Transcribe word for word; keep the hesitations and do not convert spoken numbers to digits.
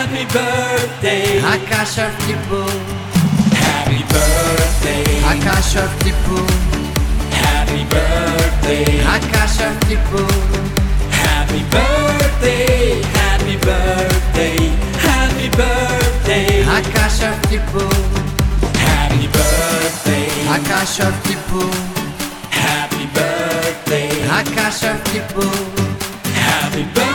Happy birthday, Akash of Tipu, happy birthday, Akash of Tipu, happy birthday, Akash of Tipu, happy birthday, happy birthday, happy birthday, Akash of Tipu, happy birthday, Akash of Tipu, happy birthday, Akash of Tipu, happy birthday.